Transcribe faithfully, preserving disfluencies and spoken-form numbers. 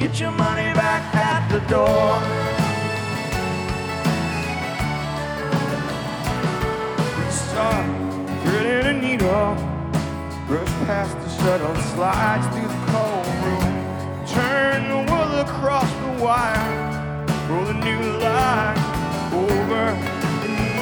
get your money back at the door. Start threading a needle, brush past the shuttle, slides through the cold room, turn the wool across the wire, roll a new line.